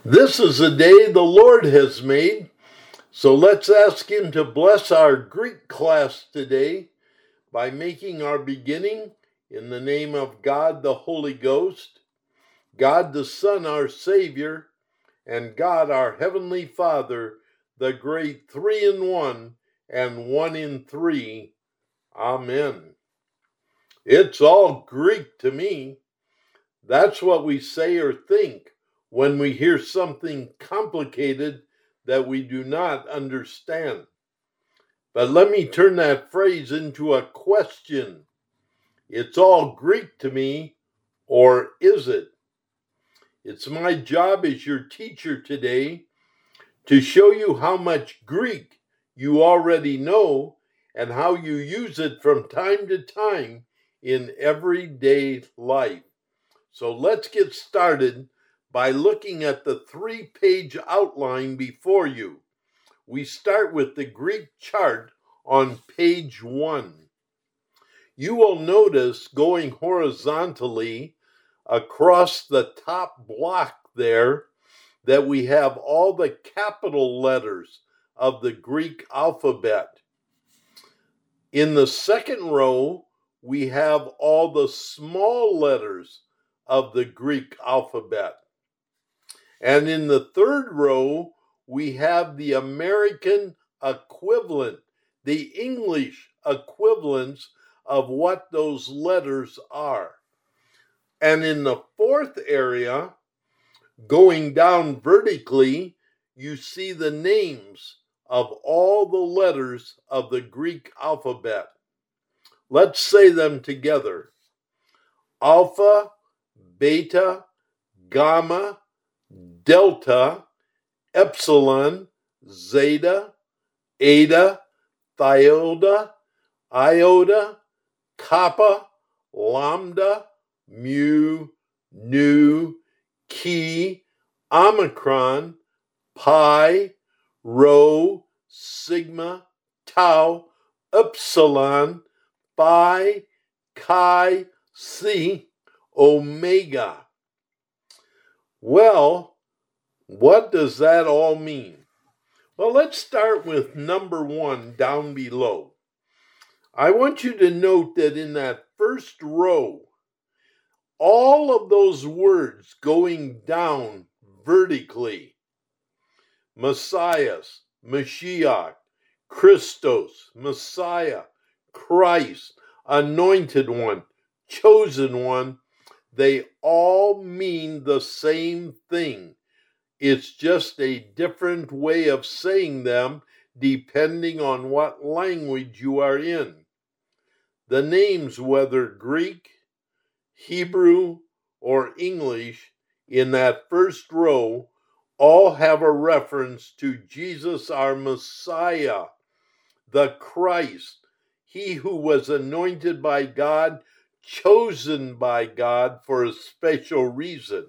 This is a day the Lord has made, so let's ask Him to bless our Greek class today by making our beginning in the name of God the Holy Ghost, God the Son, our Savior, and God our Heavenly Father, the great three in one and one in three. Amen. It's all Greek to me. That's what we say or think when we hear something complicated that we do not understand. But let me turn that phrase into a question. It's all Greek to me, or is it? It's my job as your teacher today to show you how much Greek you already know and how you use it from time to time in everyday life. So let's get started by looking at the 3-page outline before you. We start with the Greek chart on page 1. You will notice going horizontally across the top block there that we have all the capital letters of the Greek alphabet. In the second row, we have all the small letters of the Greek alphabet. And in the third row, we have the American equivalent, the English equivalents of what those letters are. And in the fourth area, going down vertically, you see the names of all the letters of the Greek alphabet. Let's say them together. Alpha, beta, gamma, delta, epsilon, zeta, eta, iota, kappa, lambda, mu, nu, chi, omicron, pi, rho, sigma, tau, epsilon, phi, chi, psi, omega. Well, what does that all mean? Well, let's start with number 1 down below. I want you to note that in that first row, all of those words going down vertically, Messiah, Mashiach, Christos, Messiah, Christ, Anointed One, Chosen One, they all mean the same thing. It's just a different way of saying them depending on what language you are in. The names, whether Greek, Hebrew, or English, in that first row, all have a reference to Jesus, our Messiah, the Christ, he who was anointed by God, chosen by God for a special reason.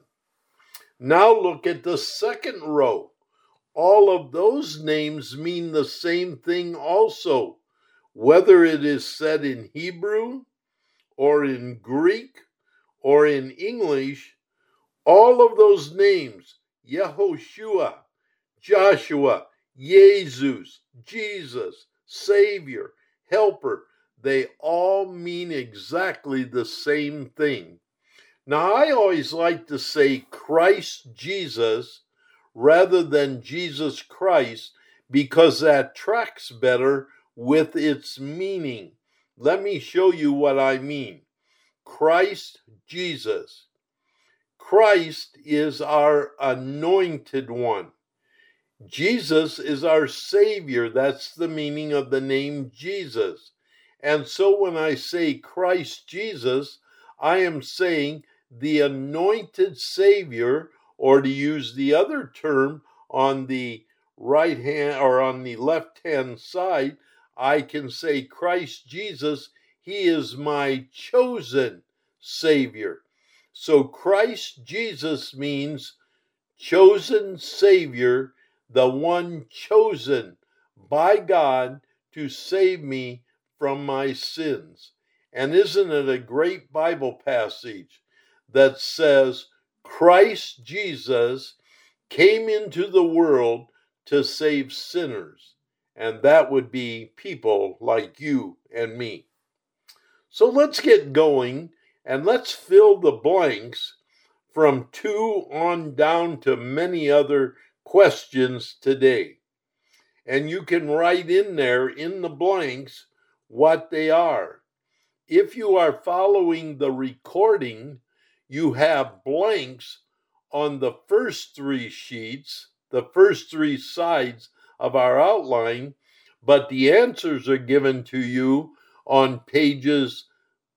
Now look at the second row. All of those names mean the same thing also, whether it is said in Hebrew or in Greek or in English. All of those names, Yehoshua, Joshua, Jesus, Jesus, Savior, Helper, they all mean exactly the same thing. Now, I always like to say Christ Jesus rather than Jesus Christ because that tracks better with its meaning. Let me show you what I mean. Christ Jesus. Christ is our anointed one. Jesus is our Savior. That's the meaning of the name Jesus. And so when I say Christ Jesus, I am saying the anointed Savior, or to use the other term on the right hand or on the left hand side, I can say Christ Jesus, he is my chosen Savior. So Christ Jesus means chosen Savior, the one chosen by God to save me from my sins. And isn't it a great Bible passage that says Christ Jesus came into the world to save sinners, and that would be people like you and me. So let's get going and let's fill the blanks from 2 on down to many other questions today. And you can write in there in the blanks what they are. If you are following the recording, you have blanks on the first 3 sheets, the first 3 sides of our outline, but the answers are given to you on pages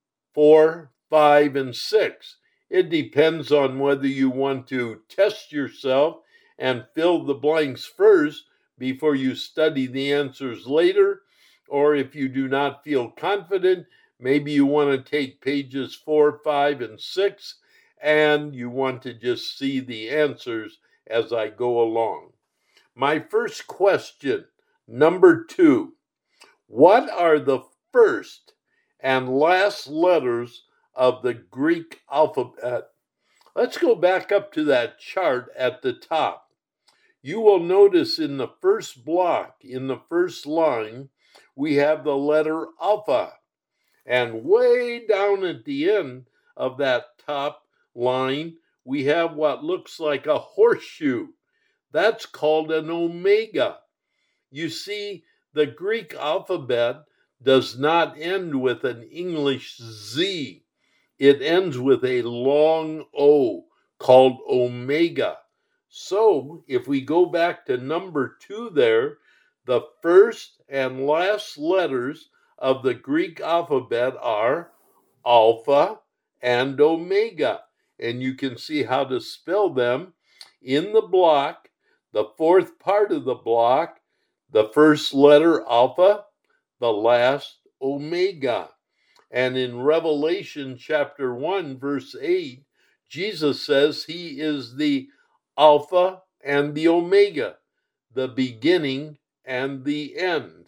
4, 5, and 6. It depends on whether you want to test yourself and fill the blanks first before you study the answers later, or if you do not feel confident, maybe you want to take pages 4, 5, and 6, and you want to just see the answers as I go along. My first question, number 2. What are the first and last letters of the Greek alphabet? Let's go back up to that chart at the top. You will notice in the first block, in the first line, we have the letter alpha. And way down at the end of that top line, we have what looks like a horseshoe. That's called an omega. You see, the Greek alphabet does not end with an English Z. It ends with a long O called omega. So if we go back to number 2 there, the first and last letters of the Greek alphabet are alpha and omega. And you can see how to spell them in the block, the 4th part of the block, the first letter alpha, the last omega. And in Revelation chapter 1, verse 8, Jesus says he is the Alpha and the Omega, the beginning and the end.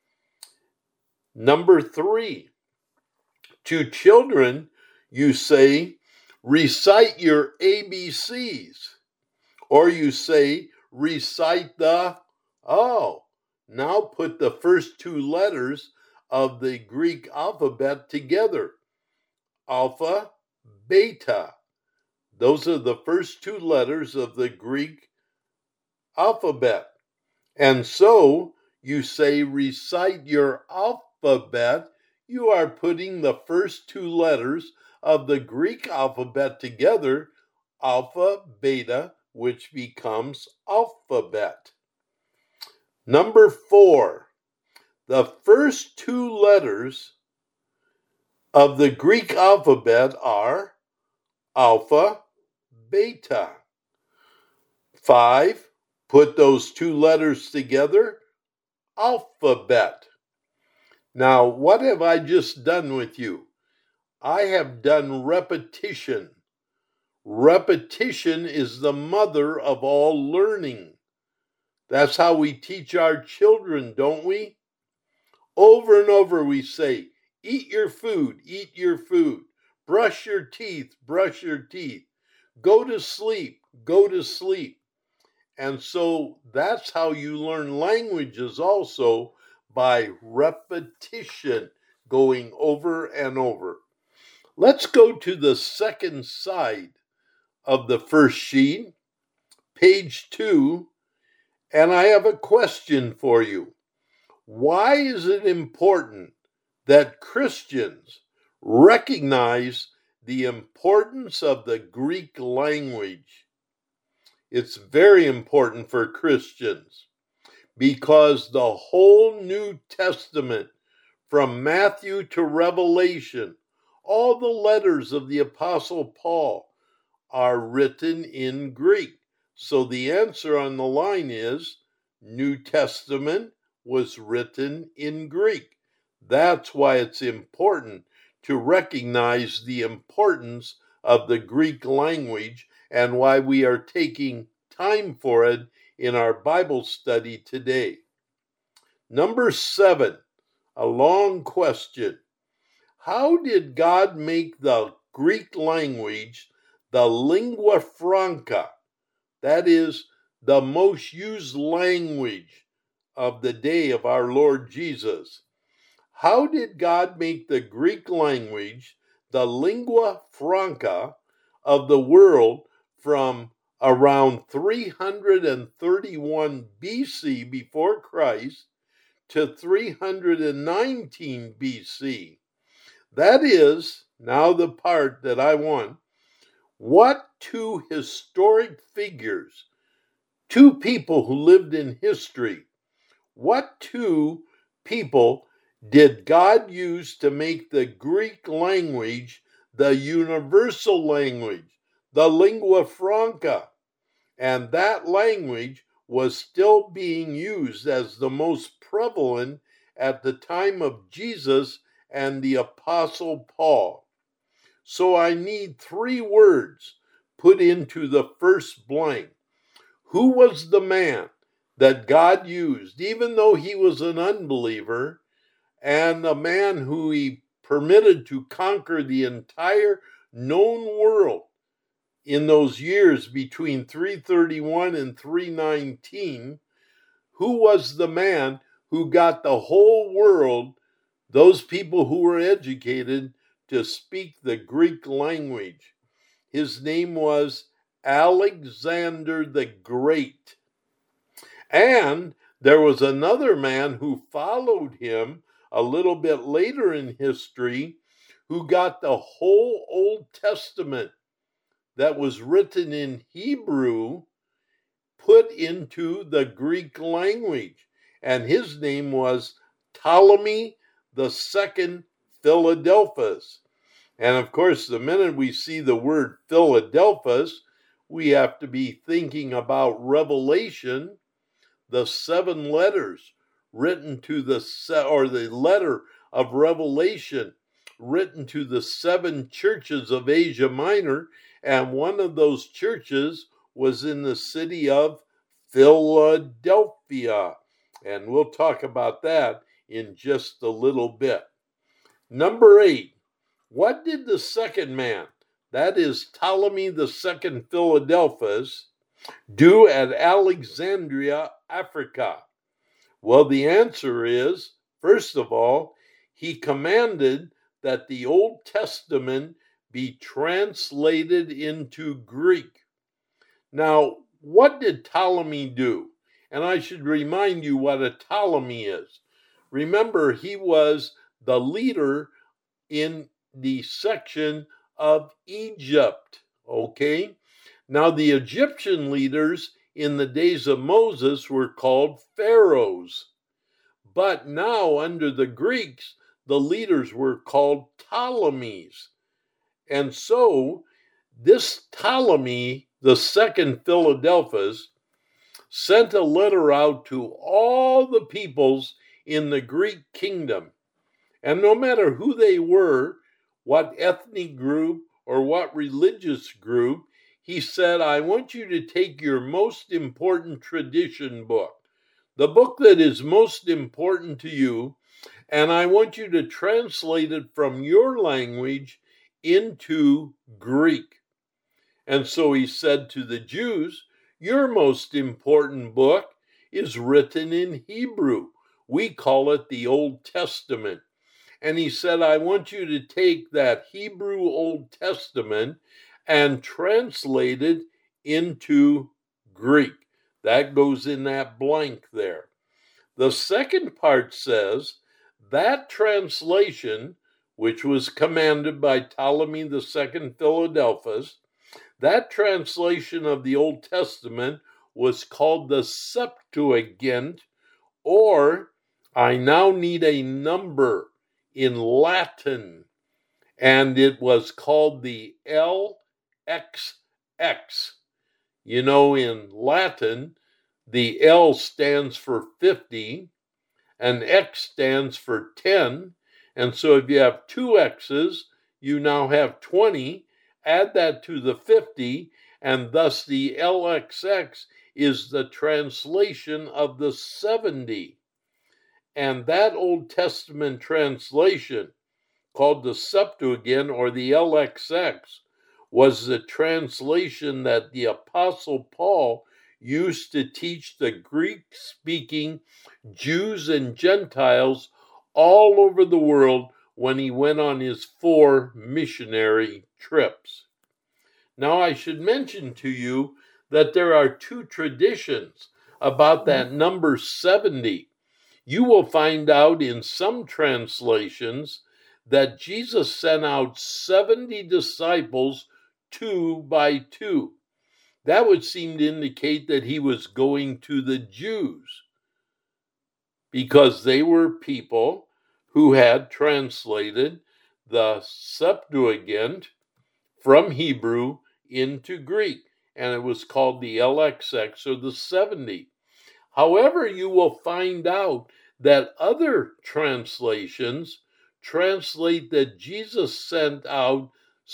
Number 3, to children, you say, recite your ABCs, or you say, recite the, now put the first 2 letters of the Greek alphabet together. Alpha, beta. Those are the first 2 letters of the Greek alphabet. And so you say, recite your alphabet. You are putting the first 2 letters of the Greek alphabet together, alpha, beta, which becomes alphabet. Number 4, the first 2 letters of the Greek alphabet are alpha, beta. 5, put those 2 letters together, alphabet. Now, what have I just done with you? I have done repetition. Repetition is the mother of all learning. That's how we teach our children, don't we? Over and over we say, eat your food, eat your food. Brush your teeth, brush your teeth. Go to sleep, go to sleep. And so that's how you learn languages also, by repetition, going over and over. Let's go to the second side of the first sheet, page 2, and I have a question for you. Why is it important that Christians recognize the importance of the Greek language? It's very important for Christians because the whole New Testament, from Matthew to Revelation, all the letters of the Apostle Paul are written in Greek. So the answer on the line is New Testament was written in Greek. That's why it's important to recognize the importance of the Greek language and why we are taking time for it in our Bible study today. Number 7, a long question. How did God make the Greek language the lingua franca? That is, the most used language of the day of our Lord Jesus. How did God make the Greek language the lingua franca of the world from around 331 BC before Christ to 319 BC? That is, now the part that I want. What two historic figures, two people who lived in history, what two people did God use to make the Greek language the universal language, the lingua franca? And that language was still being used as the most prevalent at the time of Jesus and the Apostle Paul. So I need 3 words put into the first blank. Who was the man that God used, even though he was an unbeliever, and a man who he permitted to conquer the entire known world in those years between 331 and 319? Who was the man who got the whole world, those people who were educated, to speak the Greek language? His name was Alexander the Great. And there was another man who followed him a little bit later in history who got the whole Old Testament that was written in Hebrew put into the Greek language. And his name was Ptolemy II Philadelphus. And of course, the minute we see the word Philadelphus, we have to be thinking about Revelation, the 7 letters written to the letter of Revelation written to the 7 churches of Asia Minor, and one of those churches was in the city of Philadelphia. And we'll talk about that in just a little bit. Number 8, what did the second man, that is Ptolemy II Philadelphus, do at Alexandria, Africa? Well, the answer is, first of all, he commanded that the Old Testament be translated into Greek. Now, what did Ptolemy do? And I should remind you what a Ptolemy is. Remember, he was the leader in the section of Egypt, okay? Now, the Egyptian leaders in the days of Moses were called pharaohs. But now, under the Greeks, the leaders were called Ptolemies. And so, this Ptolemy, the second Philadelphus, sent a letter out to all the peoples in the Greek kingdom. And no matter who they were, what ethnic group or what religious group, he said, I want you to take your most important tradition book, the book that is most important to you, and I want you to translate it from your language into Greek. And so he said to the Jews, your most important book is written in Hebrew. We call it the Old Testament. And he said, I want you to take that Hebrew Old Testament and translate it into Greek. That goes in that blank there. The second part says, that translation, which was commanded by Ptolemy II Philadelphus, that translation of the Old Testament was called the Septuagint, or I now need a number in Latin, and it was called the LXX. You know, in Latin, the L stands for 50, and X stands for 10, and so if you have 2 X's, you now have 20. Add that to the 50, and thus the LXX is the translation of the 70. And that Old Testament translation, called the Septuagint or the LXX, was the translation that the Apostle Paul used to teach the Greek-speaking Jews and Gentiles all over the world when he went on his 4 missionary trips. Now, I should mention to you that there are 2 traditions about that number 70. You will find out in some translations that Jesus sent out 70 disciples 2 by 2. That would seem to indicate that he was going to the Jews, because they were people who had translated the Septuagint from Hebrew into Greek, and it was called the LXX, or the 70. However, you will find out that other translations translate that Jesus sent out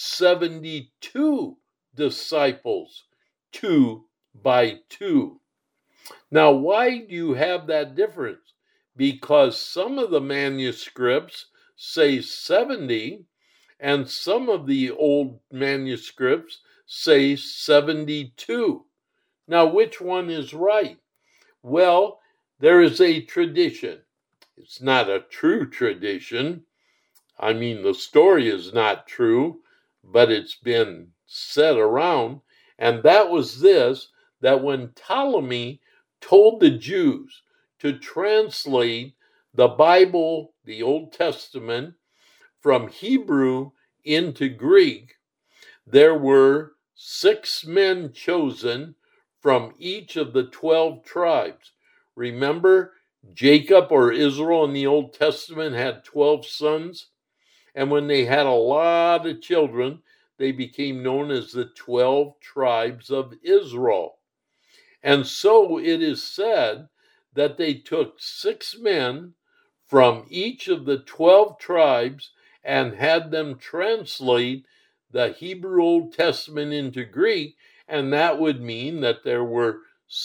72 disciples 2 by 2. Now, why do you have that difference? Because some of the manuscripts say 70, and some of the old manuscripts say 72. Now, which one is right? Well, there is a tradition. It's not a true tradition. I mean, the story is not true, but it's been said around. And that was this, that when Ptolemy told the Jews to translate the Bible, the Old Testament, from Hebrew into Greek, there were 6 men chosen from each of the 12 tribes. Remember, Jacob, or Israel, in the Old Testament had 12 sons, and when they had a lot of children, they became known as the 12 tribes of Israel. And so it is said that they took 6 men from each of the 12 tribes and had them translate the Hebrew Old Testament into Greek, and that would mean that there were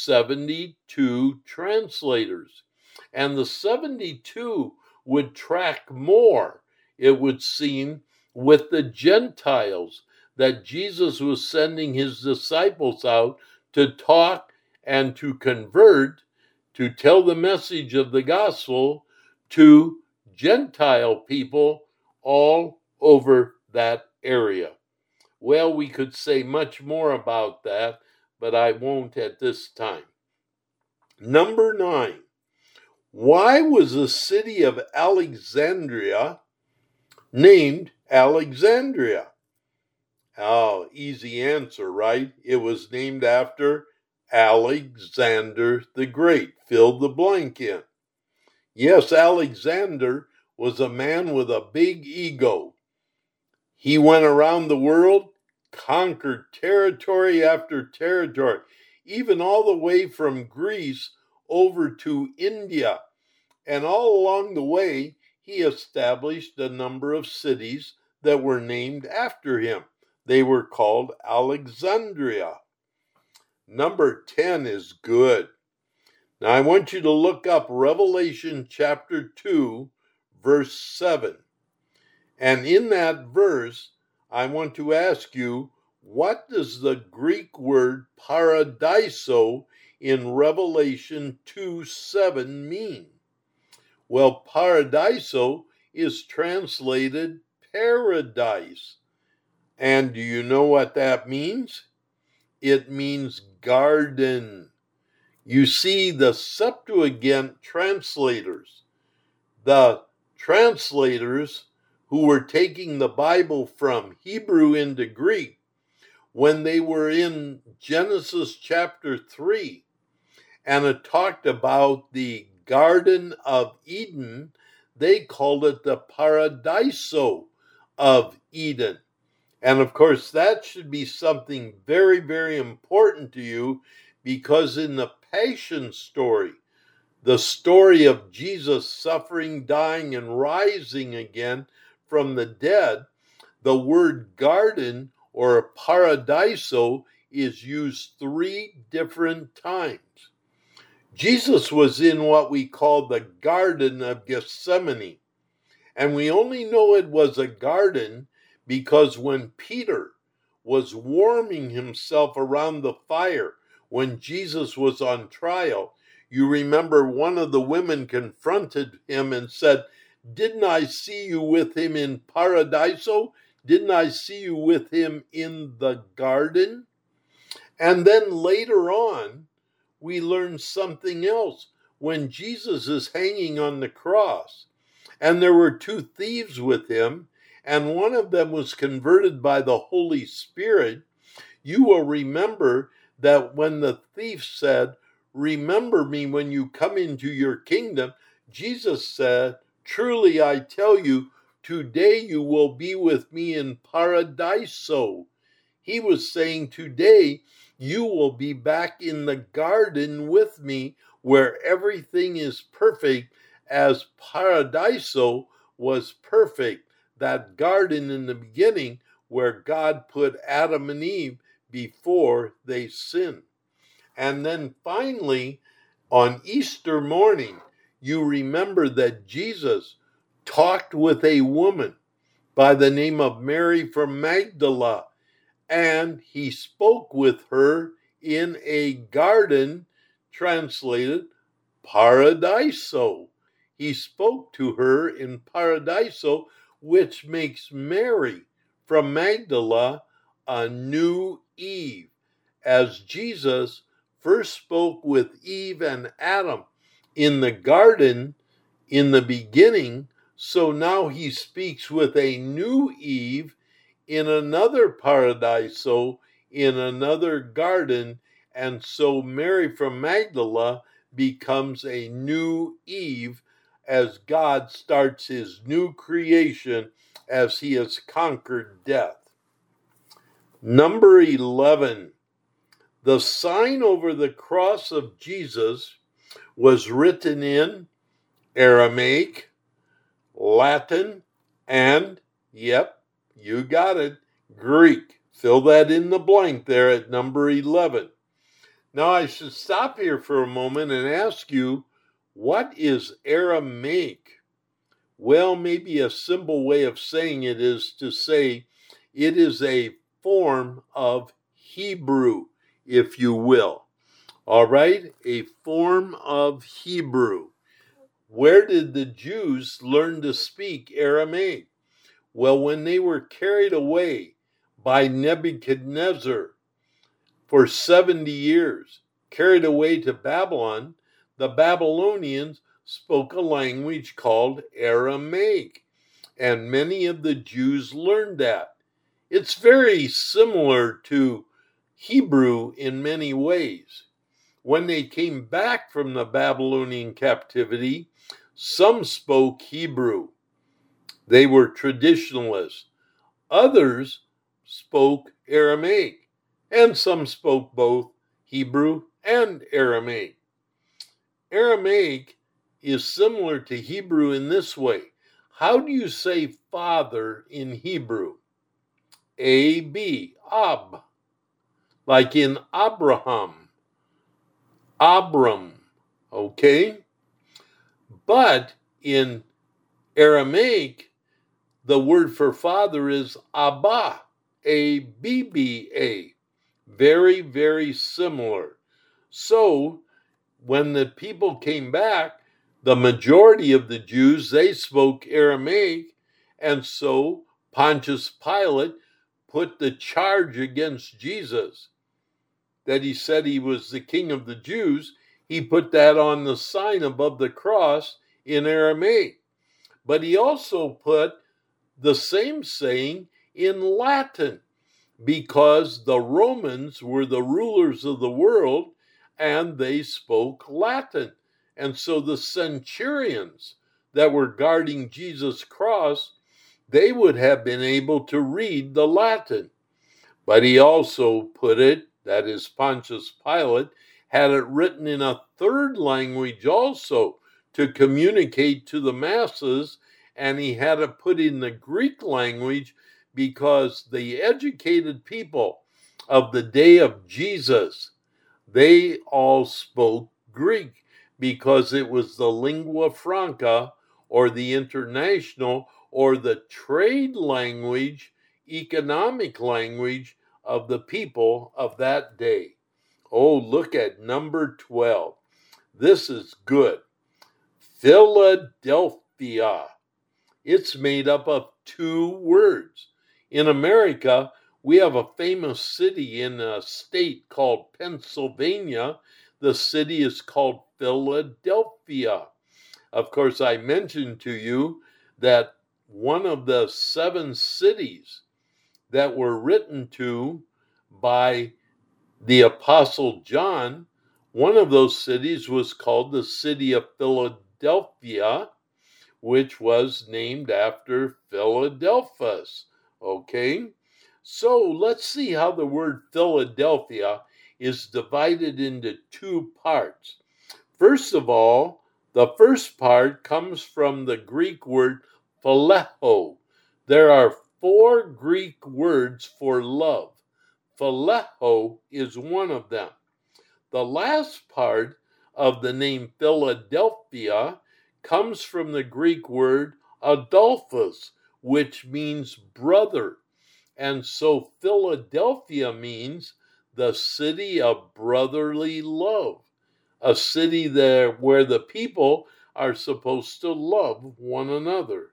72 translators. And the 72 would track more, it would seem, with the Gentiles, that Jesus was sending his disciples out to talk and to convert, to tell the message of the gospel to Gentile people all over that area. Well, we could say much more about that, but I won't at this time. Number 9. Why was the city of Alexandria named Alexandria? Oh, easy answer, right? It was named after Alexander the Great. Fill the blank in. Yes, Alexander was a man with a big ego. He went around the world, conquered territory after territory, even all the way from Greece over to India. And all along the way, he established a number of cities that were named after him. They were called Alexandria. Number 10 is good. Now I want you to look up Revelation chapter 2, verse 7. And in that verse, I want to ask you, what does the Greek word paradiso in Revelation 2:7 mean? Well, paradiso is translated paradise. And do you know what that means? It means garden. You see, the Septuagint translators, the translators who were taking the Bible from Hebrew into Greek, when they were in Genesis chapter 3, and it talked about the Garden of Eden, they called it the Paradiso of Eden. And of course, that should be something very, very important to you, because in the Passion story, the story of Jesus suffering, dying, and rising again from the dead, the word garden or paradiso is used 3 different times. Jesus was in what we call the Garden of Gethsemane, and we only know it was a garden because when Peter was warming himself around the fire when Jesus was on trial, you remember one of the women confronted him and said, "Didn't I see you with him in Paradiso? Didn't I see you with him in the garden?" And then later on, we learn something else. When Jesus is hanging on the cross, and there were two thieves with him, and one of them was converted by the Holy Spirit, you will remember that when the thief said, "Remember me when you come into your kingdom," Jesus said, "Truly I tell you, today you will be with me in Paradiso." He was saying, today you will be back in the garden with me where everything is perfect as Paradiso was perfect. That garden in the beginning where God put Adam and Eve before they sinned. And then finally, on Easter morning, you remember that Jesus talked with a woman by the name of Mary from Magdala, and he spoke with her in a garden, translated Paradiso. He spoke to her in Paradiso, which makes Mary from Magdala a new Eve, as Jesus first spoke with Eve and Adam in the garden in the beginning, so now he speaks with a new Eve in another Paradiso, in another garden, and so Mary from Magdala becomes a new Eve as God starts his new creation as he has conquered death. Number 11, the sign over the cross of Jesus was written in Aramaic, Latin, and, yep, you got it, Greek. Fill that in the blank there at number 11. Now I should stop here for a moment and ask you, what is Aramaic? Well, maybe a simple way of saying it is to say it is a form of Hebrew, if you will. All right, a form of Hebrew. Where did the Jews learn to speak Aramaic? Well, when they were carried away by Nebuchadnezzar for 70 years, carried away to Babylon, the Babylonians spoke a language called Aramaic, and many of the Jews learned that. It's very similar to Hebrew in many ways. When they came back from the Babylonian captivity, some spoke Hebrew. They were traditionalists. Others spoke Aramaic, and some spoke both Hebrew and Aramaic. Aramaic is similar to Hebrew in this way. How do you say father in Hebrew? A-B, Ab. Like in Abraham, Abram, okay? But in Aramaic, the word for father is Abba, A-B-B-A. Very, very similar. So when the people came back, the majority of the Jews, they spoke Aramaic, and so Pontius Pilate put the charge against Jesus that he said he was the king of the Jews. He put that on the sign above the cross in Aramaic. But he also put the same saying in Latin, because the Romans were the rulers of the world and they spoke Latin. And so the centurions that were guarding Jesus' cross, they would have been able to read the Latin. But he also put it, that is Pontius Pilate, had it written in a third language also to communicate to the masses, and he had it put in the Greek language because the educated people of the day of Jesus, they all spoke Greek because it was the lingua franca, or the international, or the trade language, economic language of the people of that day. Oh, look at number 12. This is good. Philadelphia. It's made up of two words. In America, we have a famous city in a state called Pennsylvania. The city is called Philadelphia. Of course, I mentioned to you that one of the 7 cities that were written to by the Apostle John, one of those cities was called the city of Philadelphia, which was named after Philadelphus. Okay? So let's see how the word Philadelphia is divided into 2 parts. First of all, the first part comes from the Greek word phileo. There are 4 Greek words for love. Phileo is one of them. The last part of the name Philadelphia comes from the Greek word Adolphus, which means brother. And so Philadelphia means the city of brotherly love, a city there where the people are supposed to love one another.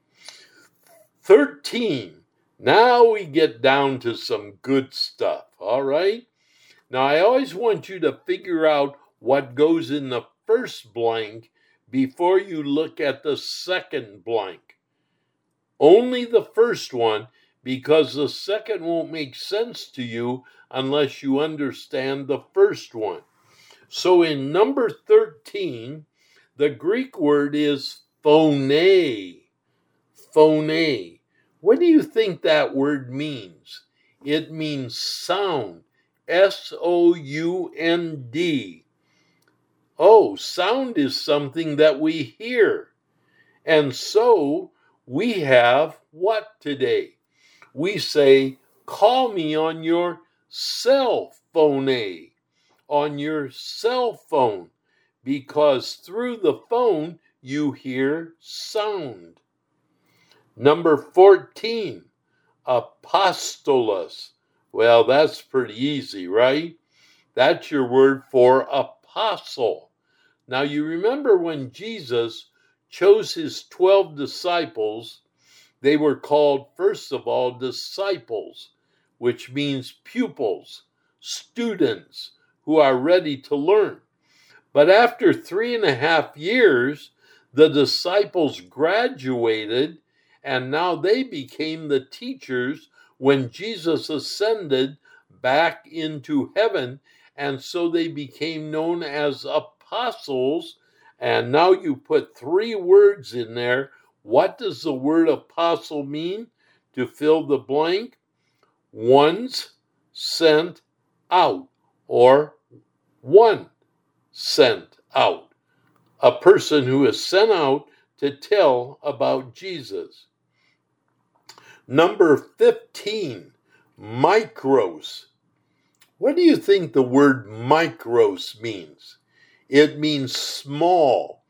13. Now we get down to some good stuff, all right? Now, I always want you to figure out what goes in the first blank before you look at the second blank. Only the first one, because the second won't make sense to you unless you understand the first one. So in number 13, the Greek word is phone. Phone. What do you think that word means? It means sound. S-O-U-N-D. Oh, sound is something that we hear. And so we have what today? We say, call me on your cell phone, on your cell phone, because through the phone you hear sound. Number 14, apostolos. Well, that's pretty easy, right? That's your word for apostle. Now, you remember when Jesus chose his 12 disciples, they were called, first of all, disciples, which means pupils, students who are ready to learn. But after 3.5 years, the disciples graduated, and now they became the teachers when Jesus ascended back into heaven. And so they became known as apostles. And now you put 3 words in there. What does the word apostle mean? To fill the blank, ones sent out, or one sent out. A person who is sent out to tell about Jesus. Number 15, mikros. What do you think the word mikros means? It means small.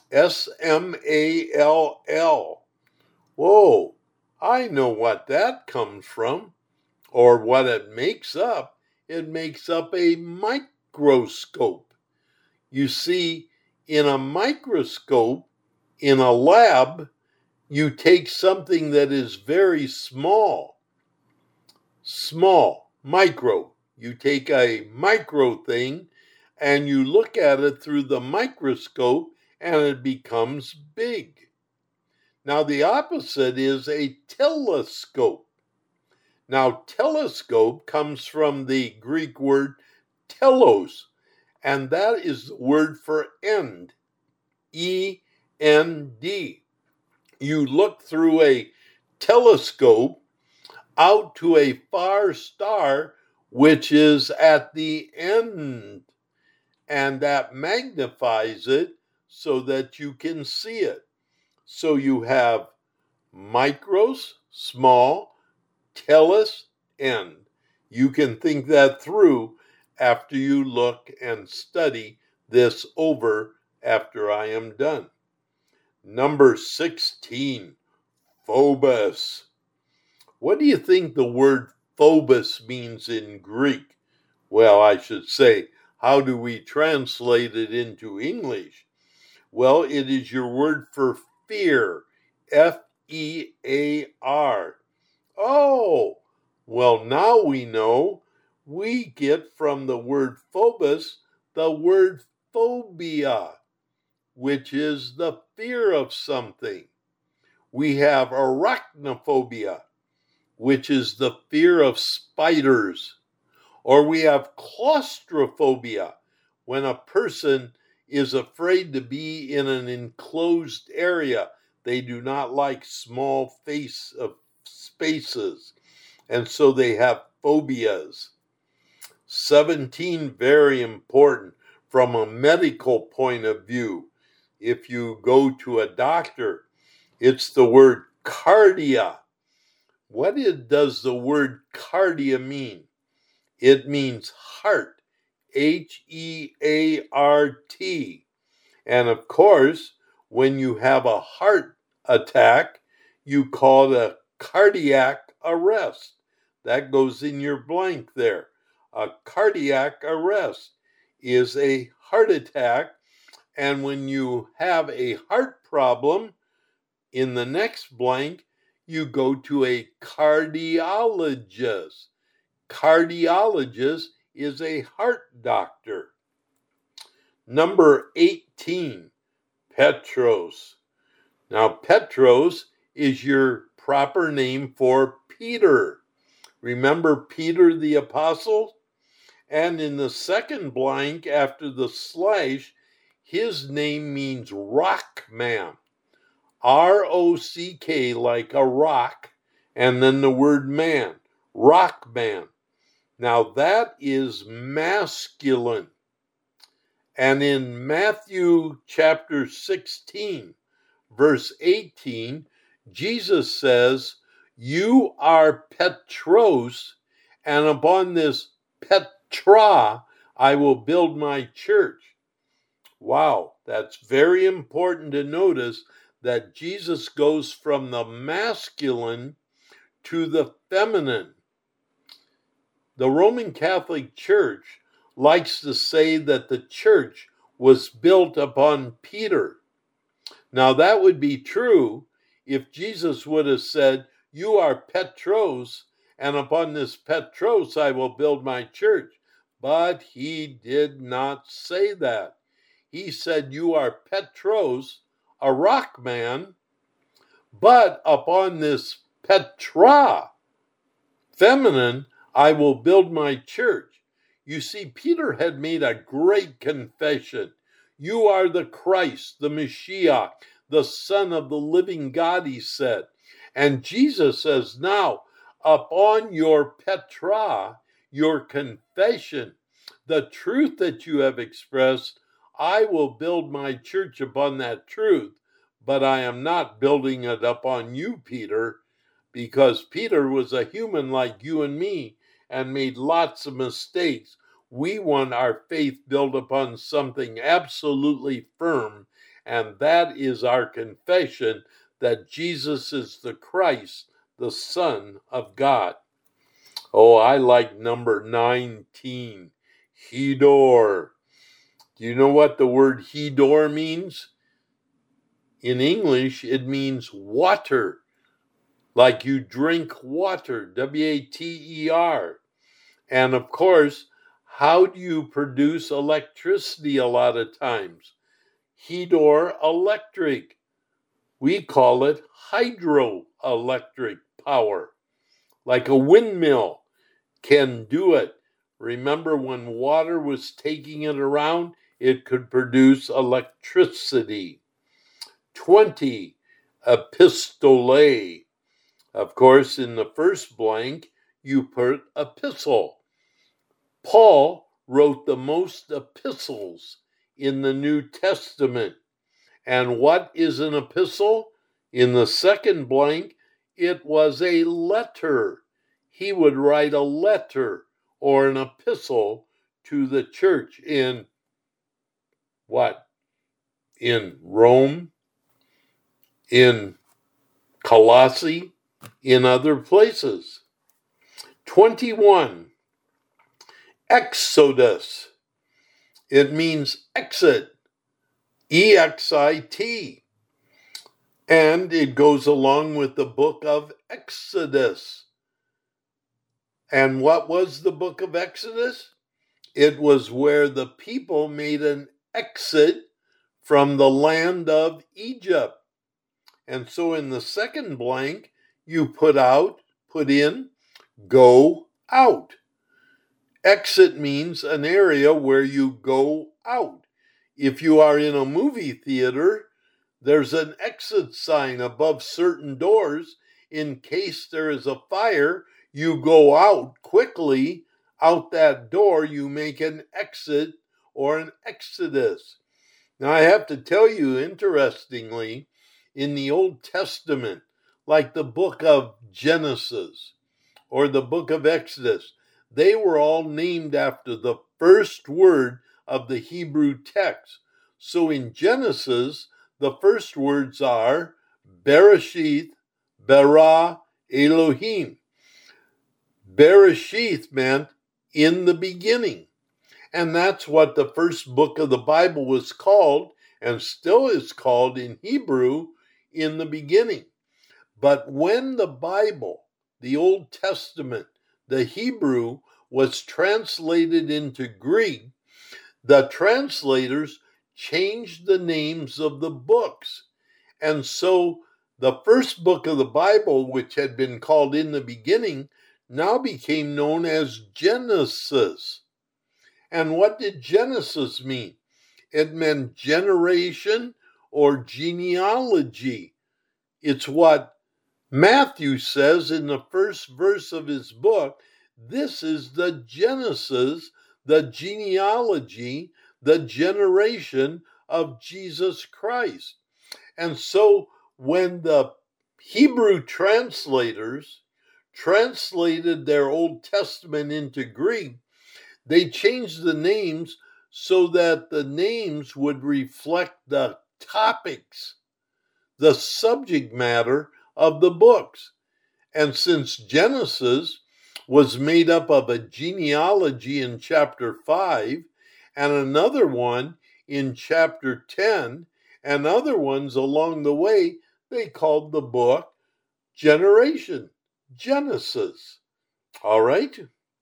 S-M-A-L-L. Whoa, I know what that comes from, or what it makes up. It makes up a microscope. You see, in a microscope, in a lab, you take something that is very small, micro. You take a micro thing and you look at it through the microscope and it becomes big. Now, the opposite is a telescope. Now, telescope comes from the Greek word telos, and that is the word for end, E-N-D. You look through a telescope out to a far star, which is at the end, and that magnifies it so that you can see it. So you have micros, small, telos, end. You can think that through after you look and study this over after I am done. Number 16, phobos. What do you think the word phobos means in Greek? Well, I should say, how do we translate it into English? Well, it is your word for fear, F-E-A-R. Oh, well, now we know. We get from the word phobos the word phobia, which is the fear of something. We have arachnophobia, which is the fear of spiders. Or we have claustrophobia, when a person is afraid to be in an enclosed area. They do not like small spaces, and so they have phobias. 17, very important from a medical point of view. If you go to a doctor, it's the word cardia. What does the word cardia mean? It means heart, H-E-A-R-T. And of course, when you have a heart attack, you call it a cardiac arrest. That goes in your blank there. A cardiac arrest is a heart attack. And when you have a heart problem, in the next blank, you go to a cardiologist. Cardiologist is a heart doctor. Number 18, Petros. Now, Petros is your proper name for Peter. Remember Peter the Apostle? And in the second blank after the slash, his name means rock man. R-O-C-K, like a rock, and then the word man, rock man. Now that is masculine. And in Matthew chapter 16, verse 18, Jesus says, "You are Petros, and upon this Petra I will build my church." Wow, that's very important to notice that Jesus goes from the masculine to the feminine. The Roman Catholic Church likes to say that the church was built upon Peter. Now, that would be true if Jesus would have said, "You are Petros, and upon this Petros I will build my church." But he did not say that. He said, "You are Petros, a rock man, but upon this Petra, feminine, I will build my church." You see, Peter had made a great confession. "You are the Christ, the Mashiach, the Son of the living God," he said. And Jesus says, "Now, upon your Petra, your confession, the truth that you have expressed, I will build my church upon that truth, but I am not building it upon you, Peter," because Peter was a human like you and me and made lots of mistakes. We want our faith built upon something absolutely firm, and that is our confession that Jesus is the Christ, the Son of God. Oh, I like number 19, Hedor. Do you know what the word Hedor means? In English, it means water, like you drink water, W-A-T-E-R. And of course, how do you produce electricity a lot of times? Hedor electric. We call it hydroelectric power, like a windmill can do it. Remember when water was taking it around, it could produce electricity. 20, epistole. Of course, in the first blank, you put epistle. Paul wrote the most epistles in the New Testament. And what is an epistle? In the second blank, it was a letter. He would write a letter or an epistle to the church in what? In Rome, in Colossae, in other places. 21, Exodus. It means exit, E-X-I-T. And it goes along with the book of Exodus. And what was the book of Exodus? It was where the people made an exit from the land of Egypt. And so in the second blank, you put in, go out. Exit means an area where you go out. If you are in a movie theater, there's an exit sign above certain doors. In case there is a fire, you go out quickly. Out that door, you make an exit or an exodus. Now, I have to tell you, interestingly, in the Old Testament, like the book of Genesis or the book of Exodus, they were all named after the first word of the Hebrew text. So in Genesis, the first words are Bereshith, Bara, Elohim. Bereshith meant in the beginning. And that's what the first book of the Bible was called, and still is called in Hebrew, in the beginning. But when the Bible, the Old Testament, the Hebrew, was translated into Greek, the translators changed the names of the books. And so the first book of the Bible, which had been called in the beginning, now became known as Genesis. And what did Genesis mean? It meant generation or genealogy. It's what Matthew says in the first verse of his book. This is the Genesis, the genealogy, the generation of Jesus Christ. And so when the Hebrew translators translated their Old Testament into Greek, they changed the names so that the names would reflect the topics, the subject matter of the books. And since Genesis was made up of a genealogy in chapter 5 and another one in chapter 10 and other ones along the way, they called the book Generation, Genesis. All right?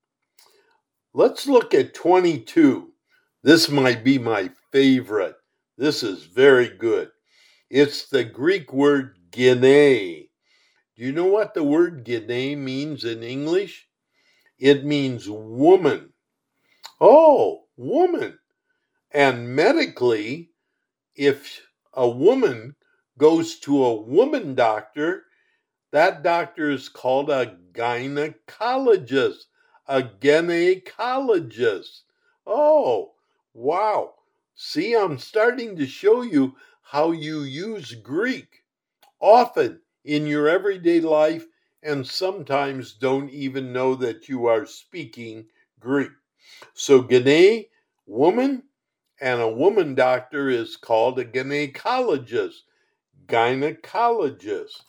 Let's look at 22. This might be my favorite. This is very good. It's the Greek word gene. Do you know what the word gene means in English? It means woman. Oh, woman. And medically, if a woman goes to a woman doctor, that doctor is called a gynecologist. A gynecologist. Oh, wow. See, I'm starting to show you how you use Greek often in your everyday life and sometimes don't even know that you are speaking Greek. So gyne, woman, and a woman doctor is called a gynecologist. Gynecologist.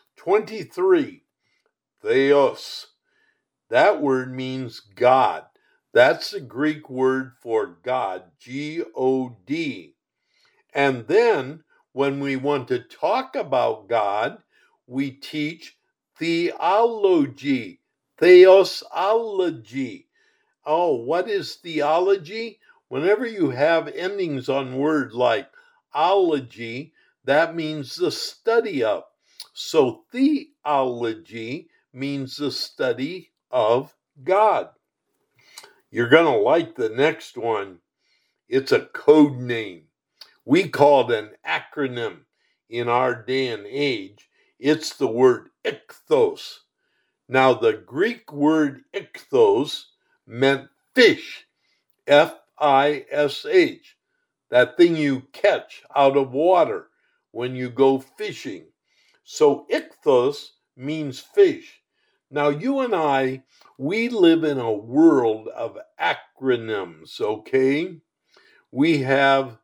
23. Theos. That word means God. That's the Greek word for God, G-O-D. And then when we want to talk about God, we teach theology, theosology. Oh, what is theology? Whenever you have endings on words like ology, that means the study of. So theology means the study of God. You're going to like the next one. It's a code name. We call it an acronym in our day and age. It's the word ichthos. Now, the Greek word ichthos meant fish, F-I-S-H, that thing you catch out of water when you go fishing. So ichthos means fish. Now, you and I, we live in a world of acronyms, okay? We have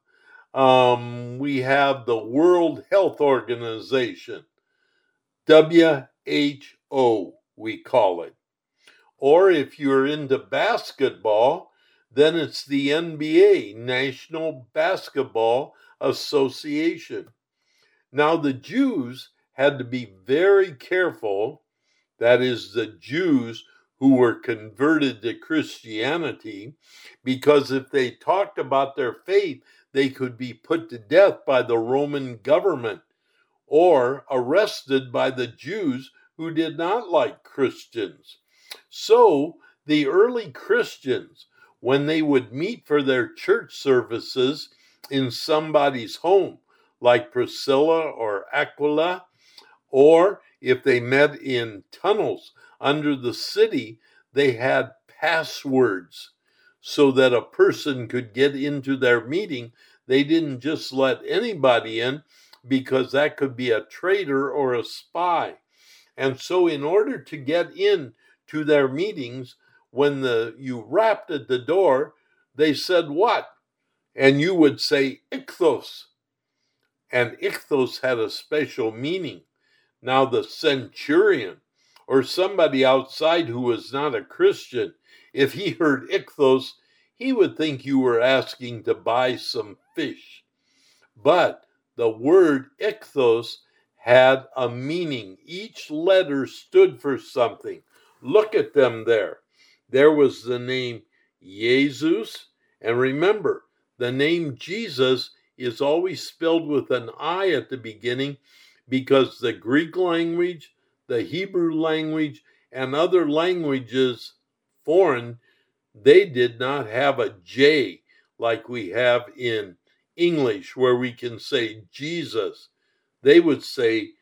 the World Health Organization, WHO, we call it. Or if you're into basketball, then it's the NBA, National Basketball Association. Now, the Jews had to be very careful, that is, the Jews who were converted to Christianity, because if they talked about their faith, they could be put to death by the Roman government or arrested by the Jews who did not like Christians. So the early Christians, when they would meet for their church services in somebody's home, like Priscilla or Aquila, or if they met in tunnels under the city, they had passwords so that a person could get into their meeting. They didn't just let anybody in, because that could be a traitor or a spy. And so in order to get in to their meetings, when you rapped at the door, they said, "What?" And you would say, "Ichthos." And ichthos had a special meaning. Now the centurion or somebody outside who was not a Christian, if he heard ichthos, he would think you were asking to buy some fish. But the word ichthos had a meaning. Each letter stood for something. Look at them there. There was the name Jesus. And remember, the name Jesus is always spelled with an I at the beginning, because the Greek language, the Hebrew language, and other languages, foreign, they did not have a J like we have in English, where we can say Jesus. They would say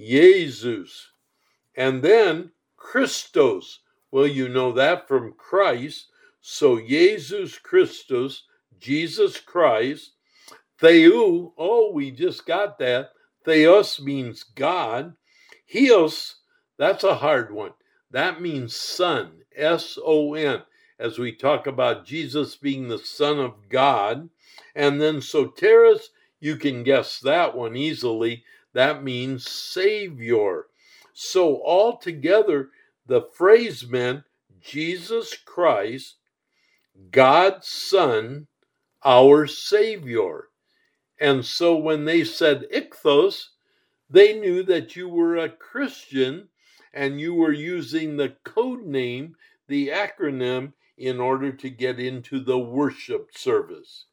Jesus. And then Christos. Well, you know that from Christ. So Jesus Christos, Jesus Christ. Theou, oh, we just got that. Theos means God. Hios, that's a hard one. That means son, S-O-N, as we talk about Jesus being the Son of God. And then soteros, you can guess that one easily. That means Savior. So altogether, the phrase meant Jesus Christ, God's Son, our Savior. And so when they said ichthos, they knew that you were a Christian and you were using the code name, the acronym, in order to get into the worship service.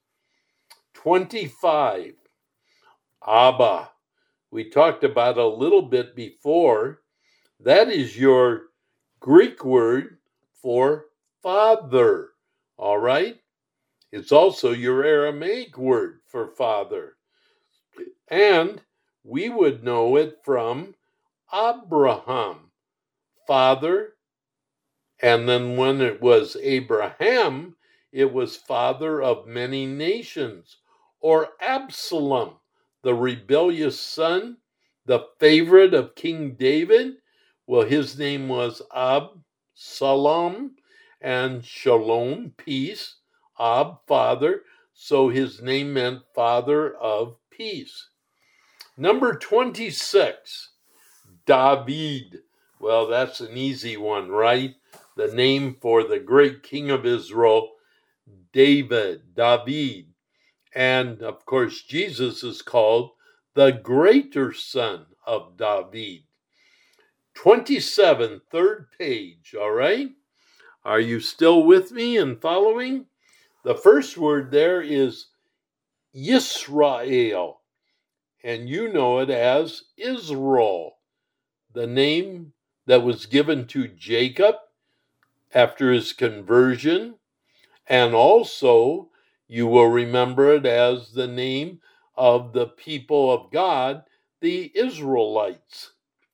25, Abba. We talked about a little bit before. That is your Greek word for father, all right? It's also your Aramaic word for father. And we would know it from Abraham, father. And then when it was Abraham, it was father of many nations. Or Absalom, the rebellious son, the favorite of King David. Well, his name was Absalom, and Shalom, peace. Ab, father, so his name meant father of peace. Number 26, David. Well, that's an easy one, right? The name for the great king of Israel, David. And of course, Jesus is called the greater son of David. 27, third page, all right? Are you still with me and following? The first word there is Yisrael, and you know it as Israel, the name that was given to Jacob after his conversion, and also you will remember it as the name of the people of God, the Israelites.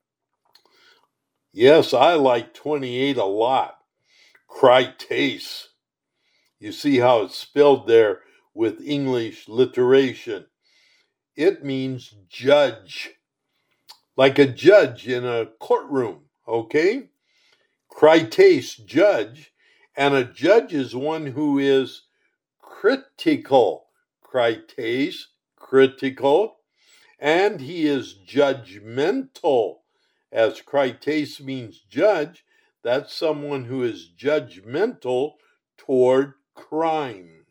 Yes, I like 28 a lot. Krites. You see how it's spelled there with English alliteration. It means judge, like a judge in a courtroom, okay? Krites, judge, and a judge is one who is critical. Krites, critical, and he is judgmental. As krites means judge, That's someone who is judgmental toward crime.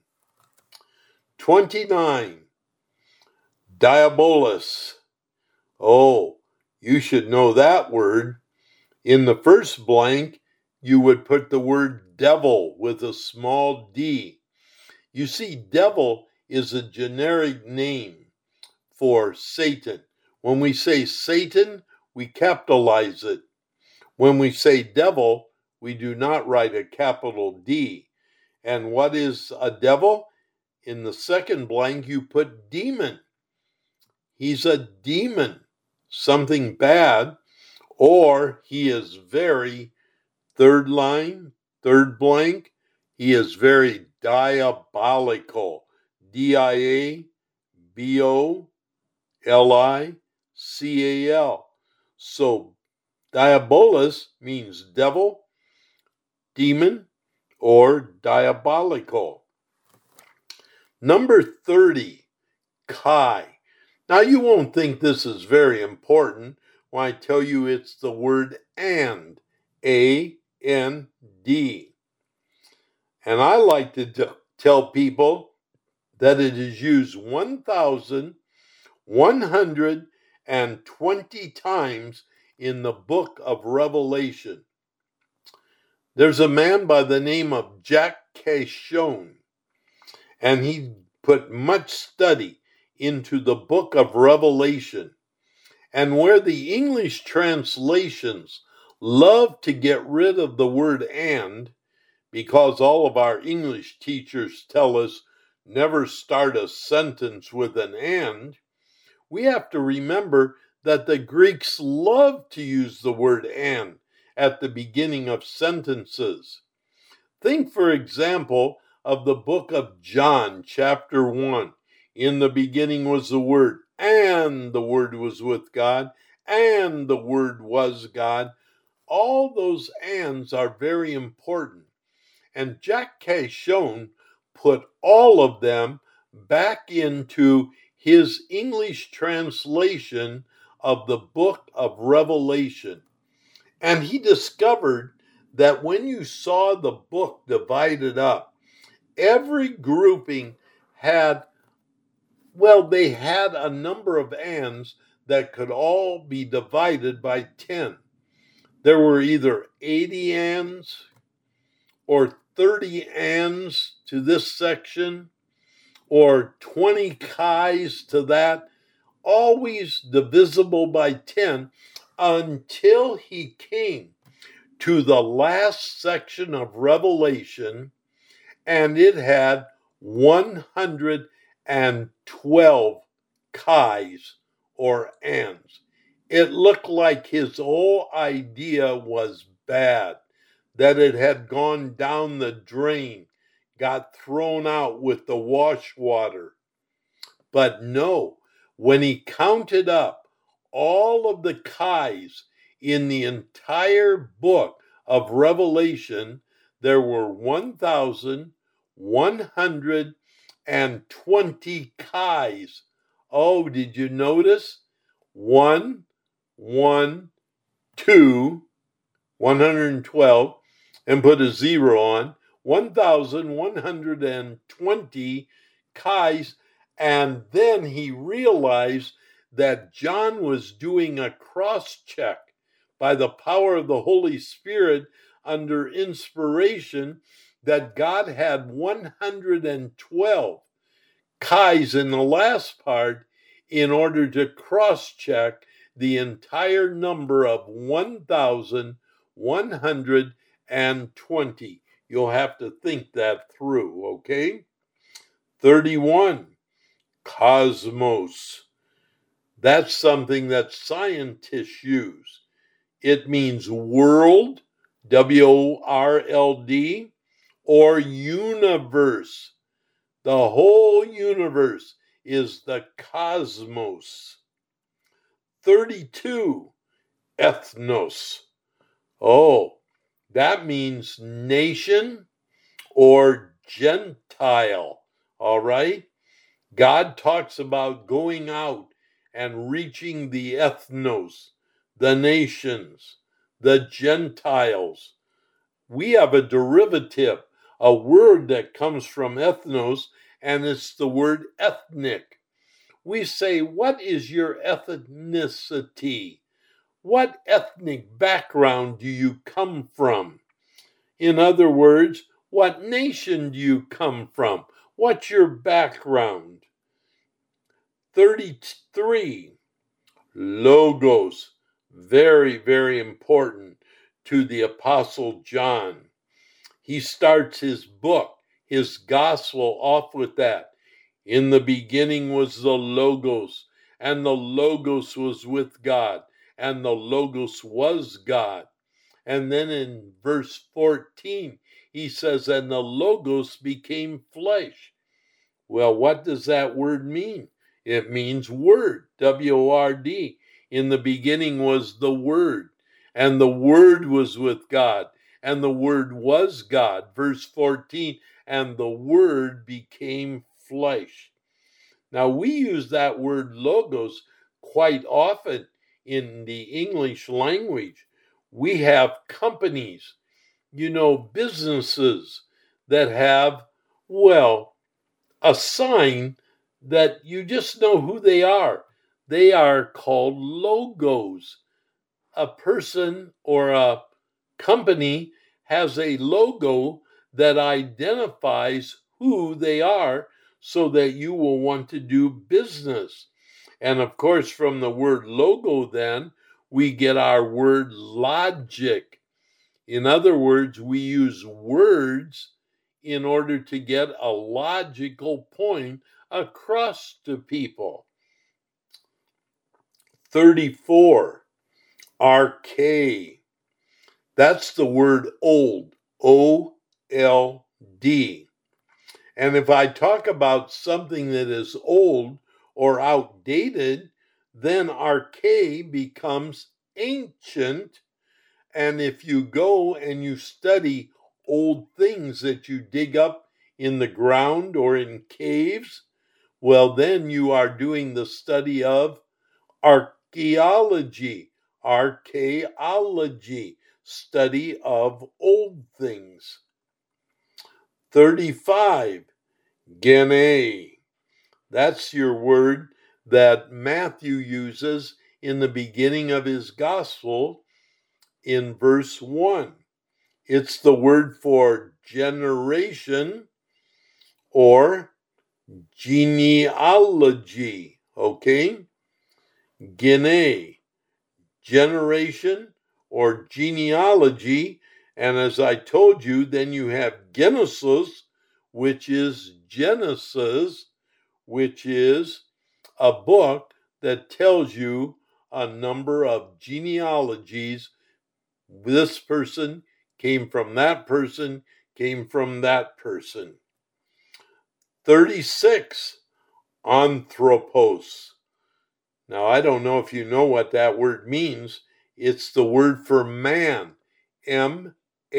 29. Diabolus. Oh, you should know that word. In the first blank, you would put the word devil with a small d. You see, devil is a generic name for Satan. When we say Satan, we capitalize it. When we say devil, we do not write a capital D. And what is a devil? In the second blank, you put demon. He's a demon, something bad, or he is very, third line, third blank, he is very diabolical. Diabolical. So diabolus means devil, demon, or diabolical. Number 30, Chi. Now you won't think this is very important when I tell you it's the word and, A-N-D. And I like to tell people that it is used 1,120 times in the book of Revelation. There's a man by the name of Jack Keshone, and he put much study into the book of Revelation. And where the English translations love to get rid of the word and, because all of our English teachers tell us never start a sentence with an and, we have to remember that the Greeks love to use the word and at the beginning of sentences. Think, for example, of the book of John, chapter 1. In the beginning was the Word, and the Word was with God, and the Word was God. All those ands are very important. And Jack Keshone put all of them back into his English translation of the book of Revelation. And he discovered that when you saw the book divided up, every grouping had they had a number of ands that could all be divided by 10. There were either 80 ands or 30 ands to this section or 20 chis to that, always divisible by 10 until he came to the last section of Revelation, and it had 112 chis or ands. It looked like his whole idea was bad, that it had gone down the drain, got thrown out with the wash water. But no, when he counted up all of the chis in the entire book of Revelation, there were 1,120 chis. Oh, did you notice? 1, 1, 2, 112, and put a 0 on, 1,120 chis. And then he realized that John was doing a cross-check by the power of the Holy Spirit under inspiration, that God had 112 chis in the last part in order to cross-check the entire number of 1,120. You'll have to think that through, okay? 31, cosmos. That's something that scientists use. It means world, W-O-R-L-D, or universe. The whole universe is the cosmos. 32, ethnos. Oh, that means nation or Gentile, all right? God talks about going out and reaching the ethnos, the nations, the Gentiles. we have a derivative, a word that comes from ethnos, and it's the word ethnic. We say, what is your ethnicity? What ethnic background do you come from? In other words, what nation do you come from? What's your background? 33, logos, very, very important to the Apostle John. He starts his book, his gospel, off with that. In the beginning was the Logos, and the Logos was with God, and the Logos was God. And then in verse 14, he says, and the Logos became flesh. Well, what does that word mean? It means word, W-O-R-D. In the beginning was the Word, and the Word was with God, and the Word was God. Verse 14, and the Word became flesh. Now, we use that word logos quite often in the English language. We have companies, businesses that have, a sign that you just know who they are. They are called logos. A person or a company has a logo that identifies who they are so that you will want to do business. And of course, from the word logo, then, we get our word logic. In other words, we use words in order to get a logical point across to people. 34, arche. That's the word old, O-L-D. And if I talk about something that is old or outdated, then arche becomes ancient. And if you go and you study old things that you dig up in the ground or in caves, well, then you are doing the study of archaeology, study of old things. 35, gene. That's your word that Matthew uses in the beginning of his gospel in verse 1. It's the word for generation or genealogy, okay? Gene, generation or genealogy. And as I told you, then you have Genesis, which is Genesis, which is a book that tells you a number of genealogies. This person came from that person, came from that person. 36, anthropos. Now, I don't know if you know what that word means. It's the word for man, M-A-N.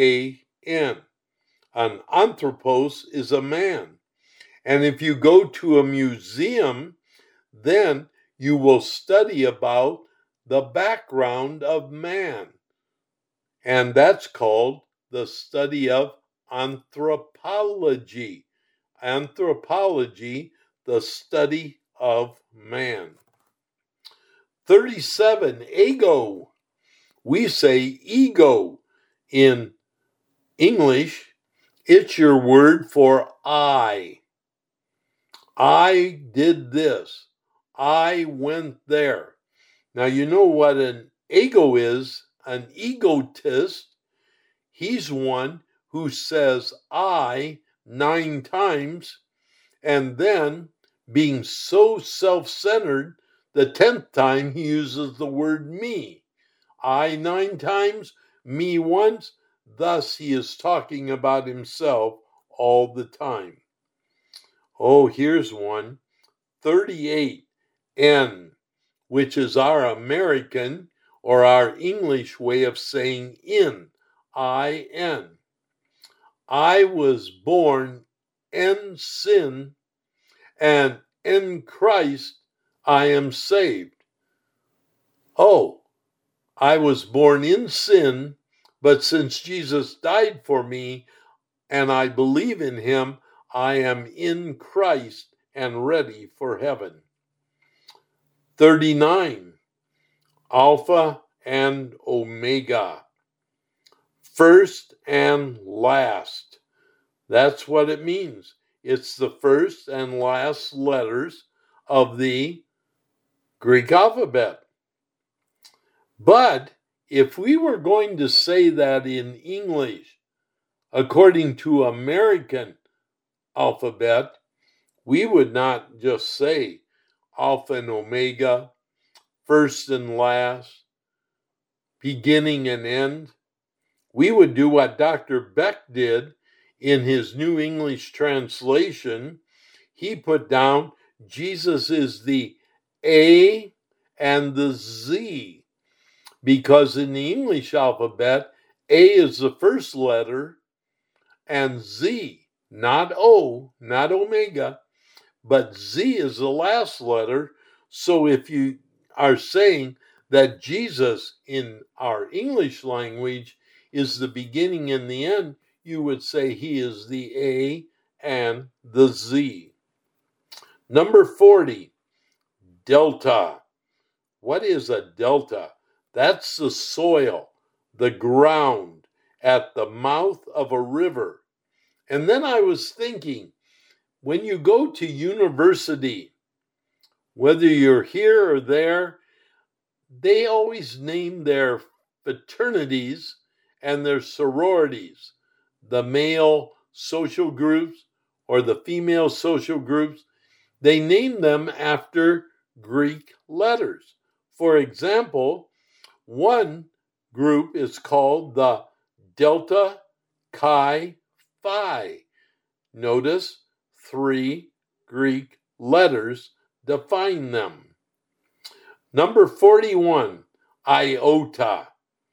An anthropos is a man. And if you go to a museum, then you will study about the background of man. And that's called the study of anthropology. Anthropology, the study of man. 37, ego. We say ego in English. It's your word for I. I did this. I went there. Now, you know what an ego is? An egotist. He's one who says I 9 times, and then being so self-centered, the 10th time he uses the word me. I 9 times, me once. Thus he is talking about himself all the time. Oh, here's one. 38, N, which is our American or our English way of saying in, I-N. I was born in sin, and in Christ I am saved. Oh, I was born in sin, But since Jesus died for me and I believe in him, I am in Christ and ready for heaven. 39. Alpha and Omega. First and last. That's what it means. It's the first and last letters of the Greek alphabet. But if we were going to say that in English, according to American alphabet, we would not just say Alpha and Omega, first and last, beginning and end. We would do what Dr. Beck did in his New English translation. He put down Jesus is the A and the Z, because in the English alphabet, A is the first letter and Z, not O, not Omega, but Z is the last letter. So if you are saying that Jesus in our English language is the beginning and the end, you would say he is the A and the Z. Number 40, delta. What is a delta? That's the soil, the ground at the mouth of a river. And then I was thinking, when you go to university, whether you're here or there, they always name their fraternities and their sororities, the male social groups or the female social groups. They name them after Greek letters. For example, one group is called the Delta Chi Phi. Notice 3 Greek letters define them. Number 41, iota.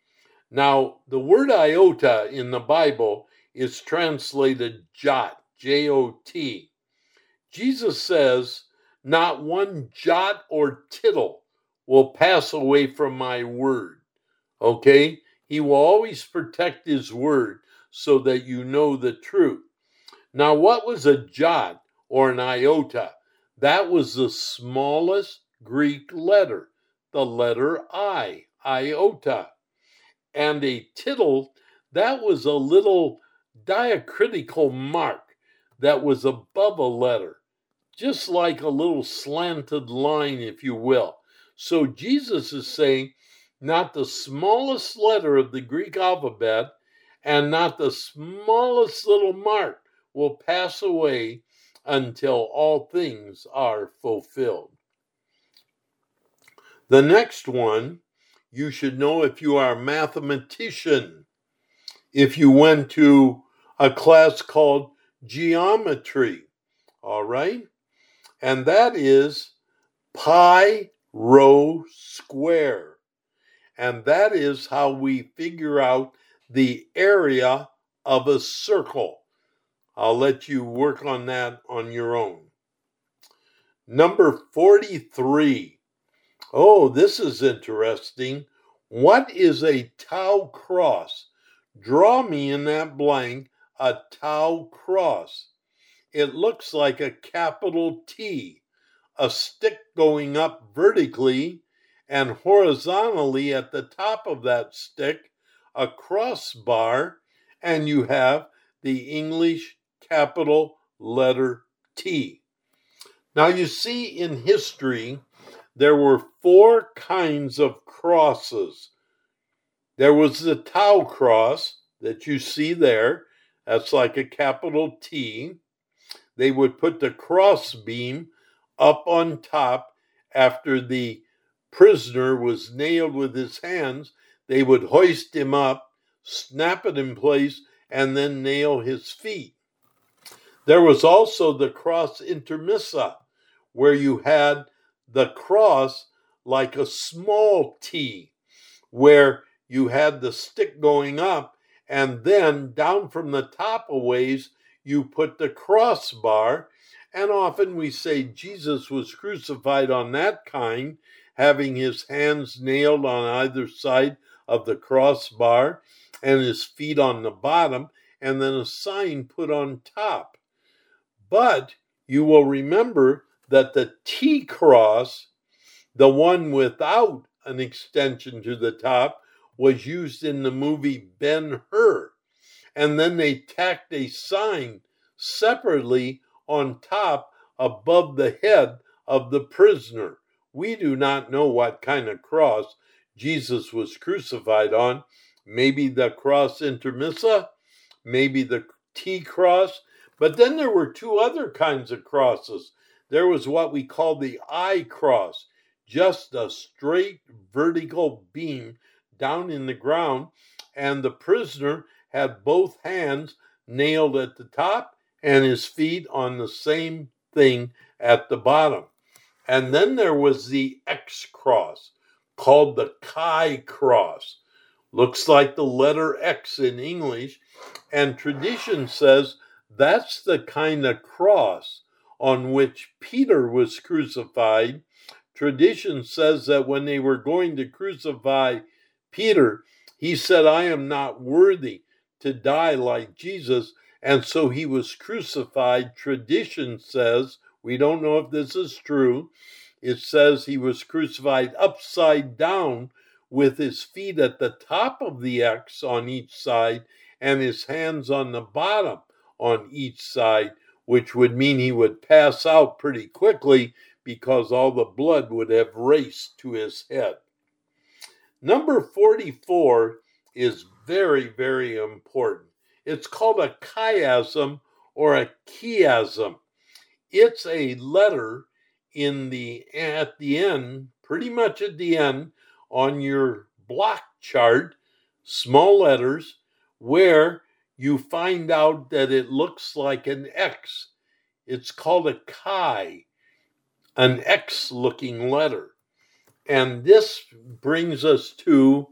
Now, the word iota in the Bible is translated jot, J-O-T. Jesus says, not one jot or tittle will pass away from my word. Okay? He will always protect his word so that you know the truth. Now, what was a jot or an iota? That was the smallest Greek letter, the letter I, iota. And a tittle, that was a little diacritical mark that was above a letter, just like a little slanted line, if you will. So Jesus is saying, not the smallest letter of the Greek alphabet and not the smallest little mark will pass away until all things are fulfilled. The next one, you should know if you are a mathematician, if you went to a class called geometry, all right? And that is pi rho square. And that is how we figure out the area of a circle. I'll let you work on that on your own. Number 43. Oh, this is interesting. What is a tau cross? Draw me in that blank a tau cross. It looks like a capital T, a stick going up vertically and horizontally at the top of that stick, a crossbar, and you have the English capital letter T. Now you see in history, there were 4 kinds of crosses. There was the tau cross that you see there. That's like a capital T. They would put the cross beam up on top after the prisoner was nailed with his hands. They would hoist him up, snap it in place, and then nail his feet. There was also the cross intermissa, where you had the cross like a small T, where you had the stick going up, and then down from the top a ways, you put the crossbar. And often we say Jesus was crucified on that kind, having his hands nailed on either side of the crossbar. and his feet on the bottom, and then a sign put on top. But you will remember that the T cross, the one without an extension to the top, was used in the movie Ben-Hur. And then they tacked a sign separately on top above the head of the prisoner. We do not know what kind of cross Jesus was crucified on. Maybe the cross intermissa, maybe the T cross. But then there were two other kinds of crosses. There was what we call the I cross, just a straight vertical beam down in the ground, and the prisoner had both hands nailed at the top and his feet on the same thing at the bottom. And then there was the X cross, called the Chi cross. Looks like the letter X in English, and tradition says that's the kind of cross on which Peter was crucified. Tradition says that when they were going to crucify Peter, he said, "I am not worthy to die like Jesus," and so he was crucified. Tradition says, we don't know if this is true, it says he was crucified upside down with his feet at the top of the X on each side and his hands on the bottom on each side, which would mean he would pass out pretty quickly because all the blood would have raced to his head. Number 44 is very, very important. It's called a chiasm or a chiasm. It's a letter at the end, pretty much at the end on your block chart, small letters, where you find out that it looks like an X. It's called a chi, an X-looking letter. And this brings us to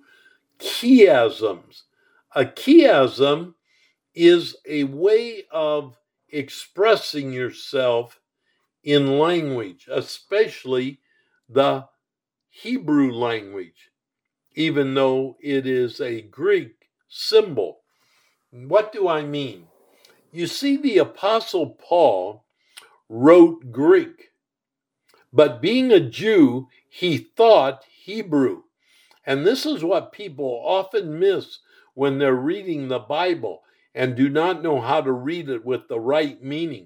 chiasms. A chiasm is a way of expressing yourself in language, especially the Hebrew language, even though it is a Greek symbol. What do I mean? You see, the Apostle Paul wrote Greek, but being a Jew, he thought Hebrew. And this is what people often miss when they're reading the Bible and do not know how to read it with the right meaning.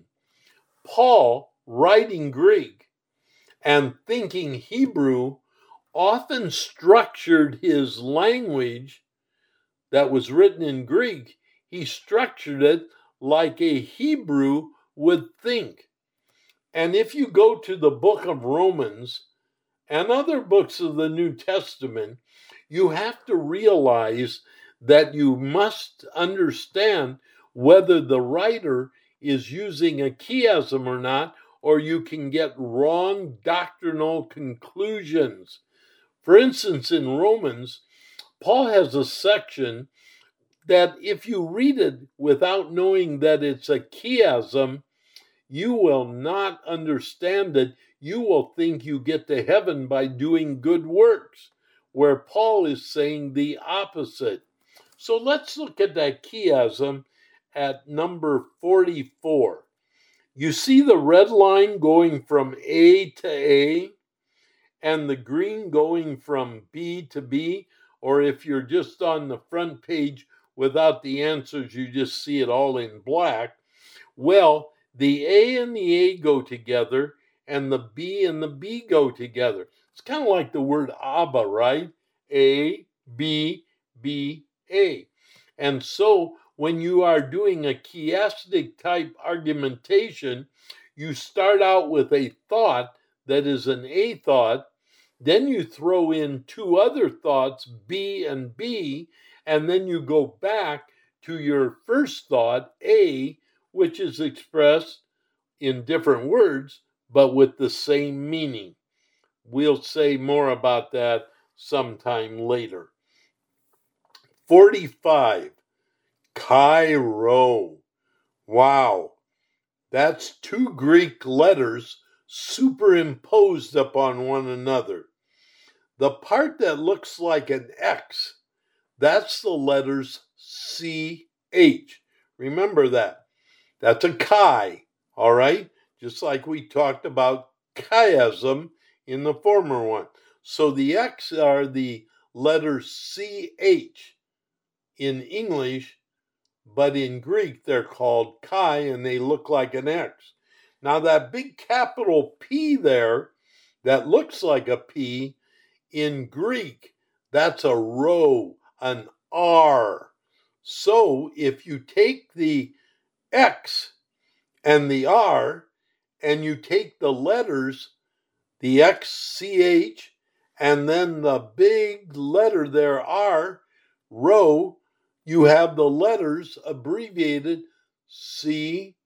Paul, writing Greek and thinking Hebrew, often structured his language that was written in Greek. He structured it like a Hebrew would think. And if you go to the book of Romans and other books of the New Testament, you have to realize that you must understand whether the writer is using a chiasm or not, or you can get wrong doctrinal conclusions. For instance, in Romans, Paul has a section that if you read it without knowing that it's a chiasm, you will not understand it. You will think you get to heaven by doing good works, where Paul is saying the opposite. So let's look at that chiasm at number 44. You see the red line going from A to A and the green going from B to B, or if you're just on the front page without the answers, you just see it all in black. Well, the A and the A go together and the B and the B go together. It's kind of like the word Abba, right? A, B, B, A. And so when you are doing a chiastic type argumentation, you start out with a thought that is an A thought, then you throw in two other thoughts, B and B, and then you go back to your first thought, A, which is expressed in different words, but with the same meaning. We'll say more about that sometime later. 45, Chi-Rho. Wow, that's two Greek letters superimposed upon one another. The part that looks like an X, that's the letters Remember that. That's a chi, all right? Just like we talked about chiasm in the former one. So the X are the letter CH in English, but in Greek they're called chi and they look like an X. Now that big capital P there that looks like a P, in Greek, that's a rho, an R. So if you take the X and the R and you take the letters, the XCH, and then the big letter there, R, rho, you have the letters abbreviated CHR,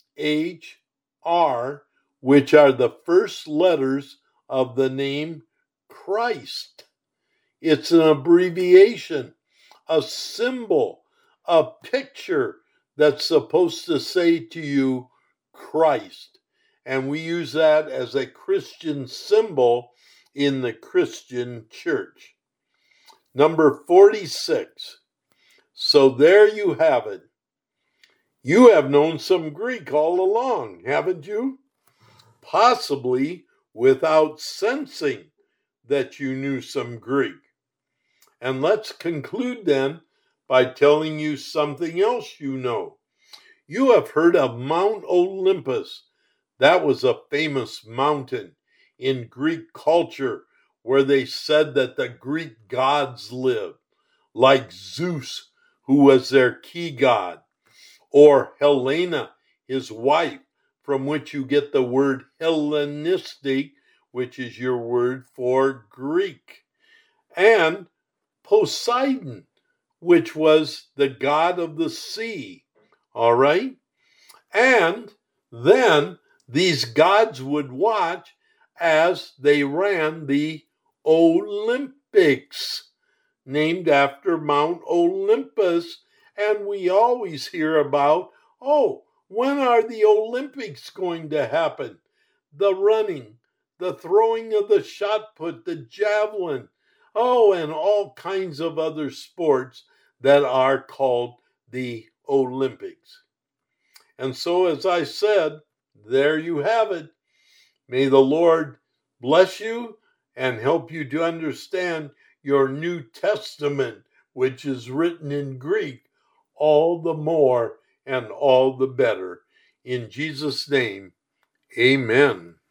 which are the first letters of the name Christ. It's an abbreviation, a symbol, a picture that's supposed to say to you, Christ. And we use that as a Christian symbol in the Christian church. Number 46. So there you have it. You have known some Greek all along, haven't you? Possibly without sensing that you knew some Greek. And let's conclude then by telling you something else you know. You have heard of Mount Olympus. That was a famous mountain in Greek culture where they said that the Greek gods lived, like Zeus, who was their key god, or Helena, his wife, from which you get the word Hellenistic, which is your word for Greek, and Poseidon, which was the god of the sea, all right? And then these gods would watch as they ran the Olympics, named after Mount Olympus. And we always hear about, when are the Olympics going to happen? The running, the throwing of the shot put, the javelin, and all kinds of other sports that are called the Olympics. And so, as I said, there you have it. May the Lord bless you and help you to understand your New Testament, which is written in Greek, all the more and all the better. In Jesus' name, amen.